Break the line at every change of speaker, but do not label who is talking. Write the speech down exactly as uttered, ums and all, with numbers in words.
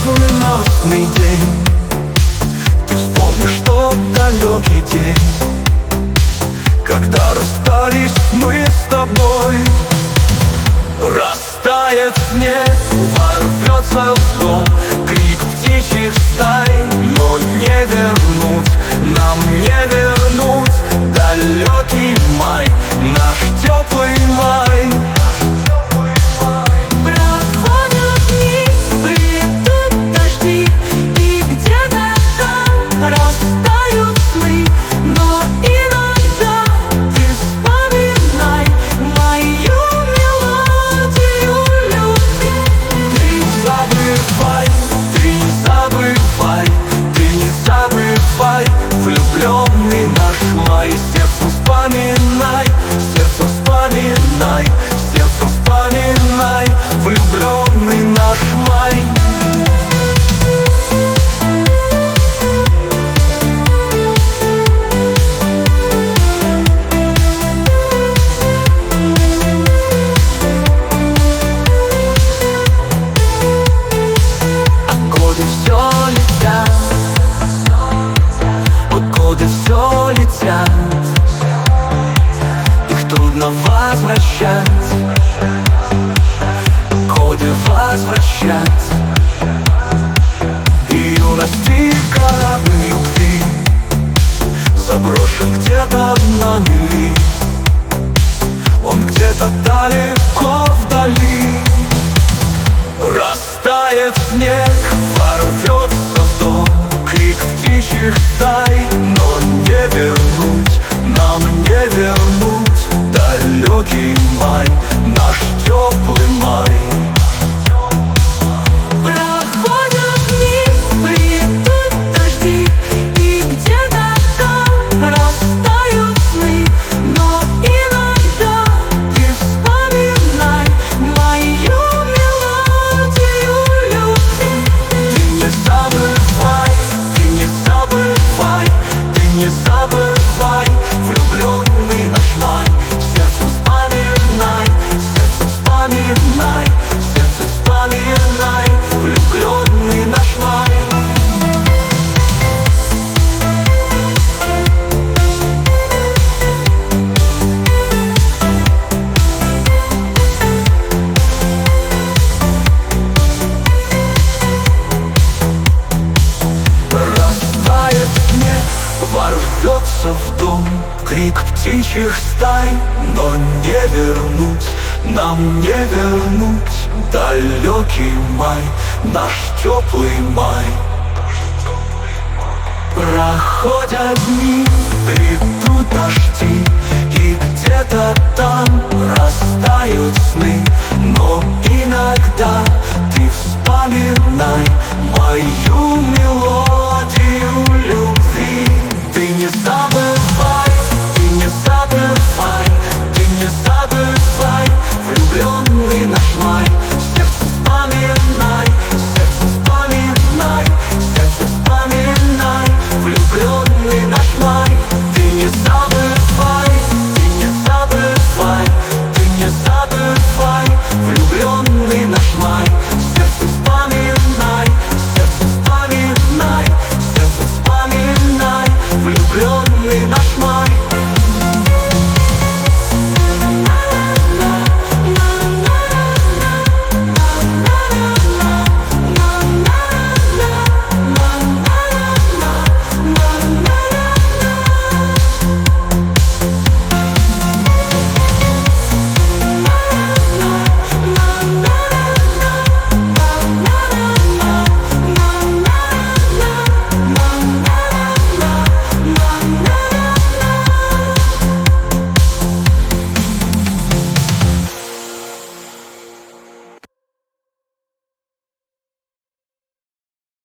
лунный день. Ты вспомнишь тот далекий день, когда расстались мы с тобой. Растает снег, ворвется в дом крик птичьих стай. Но не вернуть, нам не вернуть далекий май, наш теплый май.
Проходят дни, придут дожди, и где-то там растают сны. Но иногда ты вспоминай мою мелодию любви.
Ты не забывай, ты не забывай, ты не забывай, влюбленный наш май. Сердцем вспоминай, сердцем вспоминай, сердцем вспоминай, влюбленный наш май. Годы все летят, вот годы все летят, их трудно возвращать, годы возвращать. И юности корабль любви заброшен где-то на мели. Он где-то далеко вдали. Растает снег, ворвется в дом крик птичьих стай. Но не вернуть, нам не вернуть далекий май, наш теплый май.
Проходят дни, придут дожди, и где-то там растают сны. Но иногда ты вспоминай мою мелодию любви.
Ты не забывай, ты не забывай, ты не забывай, влюбленный наш май. Сердцем вспоминай, сердцем вспоминай, сердцем вспоминай, влюбленный наш май. Растает снег, ворвется в дом крик птичьих стай. Но не вернуть, нам не вернуть далекий май, наш теплый май. Проходят дни, придут дожди, и где-то там растают сны. Но иногда